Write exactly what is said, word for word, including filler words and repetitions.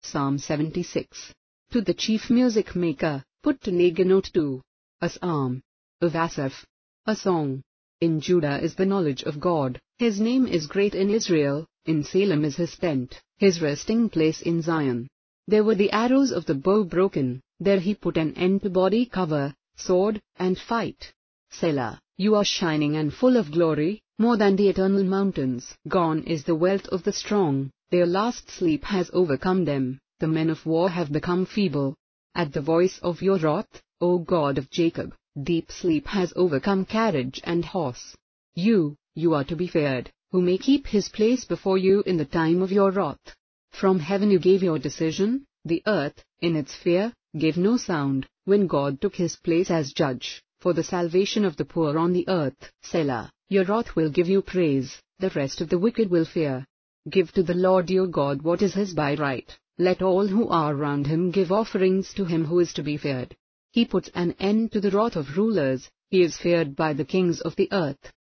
Psalm seventy-six. To the chief music maker, put to Neginote two. A psalm of Asaph. A song. In Judah is the knowledge of God, his name is great in Israel, in Salem is his tent, his resting place in Zion. There were the arrows of the bow broken, there he put an end to body cover, sword, and fight. Selah, you are shining and full of glory, more than the eternal mountains. Gone is the wealth of the strong, their last sleep has overcome them, the men of war have become feeble. At the voice of your wrath, O God of Jacob, deep sleep has overcome carriage and horse. You, you are to be feared, who may keep his place before you in the time of your wrath. From heaven you gave your decision, the earth, in its fear, gave no sound, when God took his place as judge, for the salvation of the poor on the earth. Selah, your wrath will give you praise, the rest of the wicked will fear. Give to the Lord your God what is his by right, let all who are round him give offerings to him who is to be feared. He puts an end to the wrath of rulers, he is feared by the kings of the earth.